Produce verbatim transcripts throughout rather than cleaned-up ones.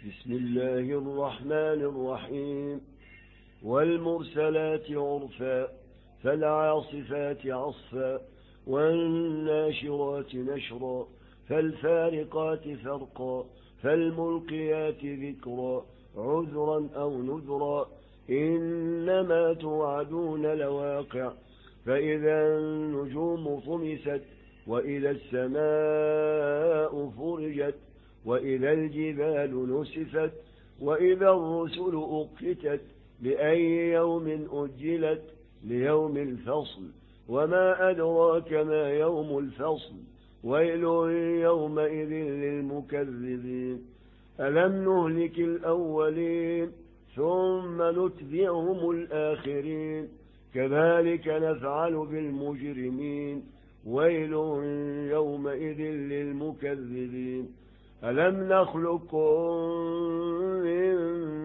بسم الله الرحمن الرحيم والمرسلات عرفا فالعاصفات عصفا والناشرات نشرا فالفارقات فرقا فالملقيات ذكرا عذرا أو نذرا إنما توعدون لواقع فإذا النجوم طمست وإذا السماء فرجت وإذا الجبال نسفت وإذا الرسل أقتت لأي يوم أجلت ليوم الفصل وما أدراك ما يوم الفصل ويل يومئذ للمكذبين ألم نهلك الأولين ثم نتبعهم الآخرين كذلك نفعل بالمجرمين ويل يومئذ للمكذبين ألم نخلقكم من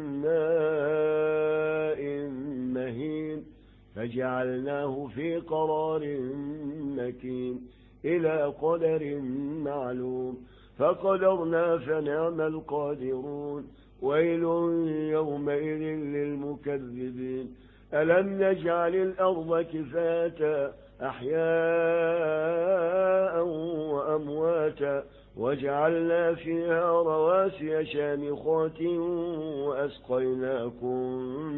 ماء مهين فجعلناه في قرار مكين إلى قدر معلوم فقدرنا فنعم القادرون ويل يومئذ للمكذبين ألم نجعل الأرض كفاتا أحياء وأمواتا وجعلنا فيها رواسي شامخات وأسقيناكم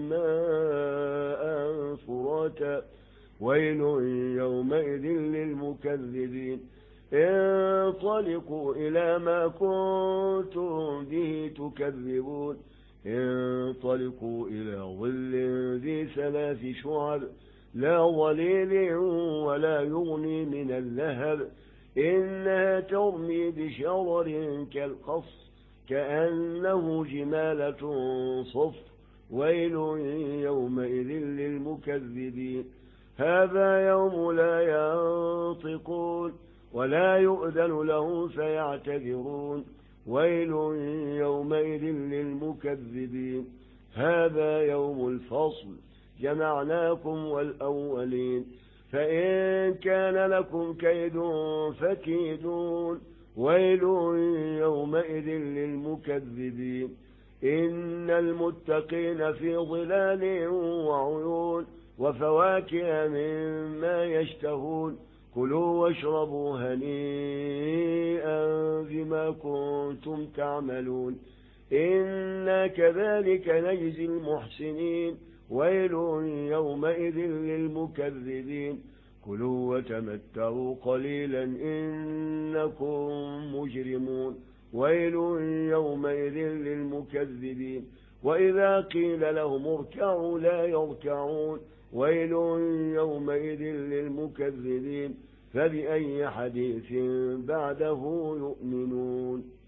ماء فراتا ويل يومئذ للمكذبين انطلقوا إلى ما كنتم به تكذبون انطلقوا إلى ظل ذي ثلاث شعب لا ظليل ولا يغني من اللهب إنها ترمي بشرر كالقصر كأنه جمالة صفر ويل يومئذ للمكذبين هذا يوم لا ينطقون ولا يؤذن لهم فيعتذرون ويل يومئذ للمكذبين هذا يوم الفصل جمعناكم والأولين فإن كان لكم كيد فكيدون ويل يومئذ للمكذبين إن المتقين في ظلال وعيون وفواكه مما يشتهون كلوا واشربوا هنيئا بما كنتم تعملون إنا كذلك نجزي المحسنين ويل يومئذ للمكذبين كلوا وتمتعوا قليلا إنكم مجرمون ويل يومئذ للمكذبين وإذا قيل لهم اركعوا لا يركعون ويل يومئذ للمكذبين فبأي حديث بعده يؤمنون.